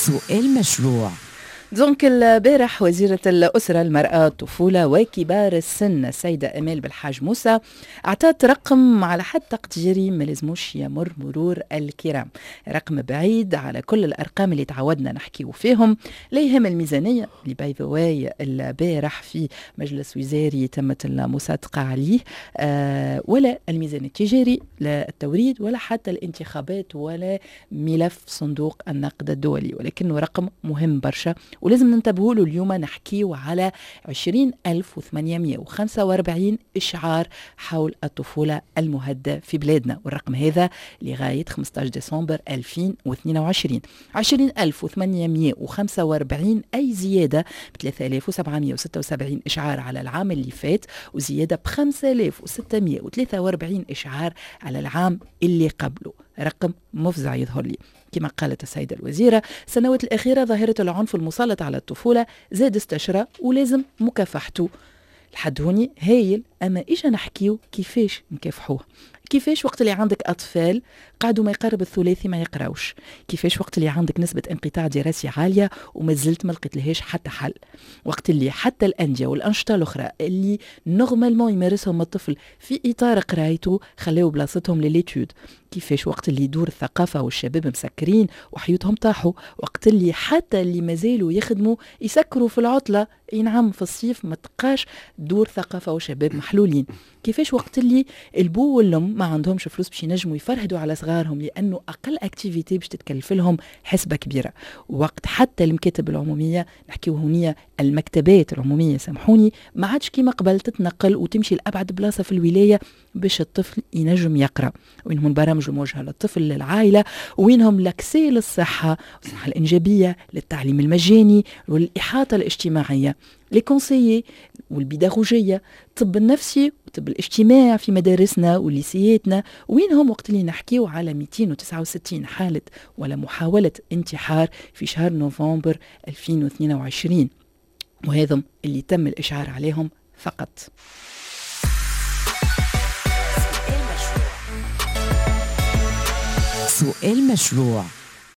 سؤال مشروع. دونك البارح وزيرة الأسرة المرأة الطفولة وكبار السن السيدة أمال بالحاج موسى أعطت رقم على حد تقديري ما لازموش يمر مرور الكرام، رقم بعيد على كل الأرقام اللي تعودنا نحكيو فيهم. لا يهم الميزانية اللي باي ذا واي البارح في مجلس وزاري تمت المصادقة عليه، ولا الميزان التجاري، لا التوريد ولا حتى الانتخابات ولا ملف صندوق النقد الدولي، ولكنه رقم مهم برشا ولازم ننتبهوا له. اليوم نحكيو على 20,845 إشعار حول الطفولة المهدئة في بلادنا، والرقم هذا لغاية 15 ديسمبر 2022. 20,845 أي زيادة ب 3,776 إشعار على العام اللي فات، وزيادة ب 5,643 إشعار على العام اللي قبله. رقم مفزع يظهر لي. كما قالت السيدة الوزيرة، السنوات الأخيرة ظاهرة العنف المسلط على الطفولة زاد استشرى ولازم مكافحته. لحد هوني هايل، أما إيش نحكيو كيفاش نكافحوه؟ كيفاش وقت اللي عندك أطفال قاعدوا ما يقرب الثلاثي ما يقراوش؟ كيفاش وقت اللي عندك نسبة انقطاع دراسي عالية وما زلت ما لقيت لهاش حتى حل؟ وقت اللي حتى الأندية والأنشطة الأخرى اللي نورمالمون يمارسهم الطفل في إطار قرايته خلاو بلاصتهم لليتود؟ كيفاش وقت اللي دور الثقافة والشباب مسكرين وحيوتهم طاحوا؟ وقت اللي حتى اللي مازالوا يخدموا يسكروا في العطلة، ينعم في الصيف ما تبقاش دور ثقافة وشباب محلولين؟ كيفاش وقت اللي البو والأم ما عندهمش فلوس باش ينجموا يفرهدوا على صغارهم لأنه أقل أكتيفيتي باش تتكلف لهم حسبة كبيرة؟ وقت حتى المكاتب العمومية، نحكيو هونية المكتبات العمومية سامحوني، ما عادش كيما قبل تتنقل وتمشي لأبعد بلاصة في الولاية باش الطفل ينجم يقرأ. وينهم البرامج الموجهة للطفل للعائلة، وينهم لاكسي للصحة والصحة الإنجابية، للتعليم المجاني والإحاطة الاجتماعية، لكونسيي والبيداغوجية، الطب النفسي والطب الاجتماعي في مدارسنا وليسياتنا. وينهم وقت اللي نحكيو على 269 حالة ولا محاولة انتحار في شهر نوفمبر 2022، وهذا اللي تم الإشعار عليهم فقط. سؤال مشروع.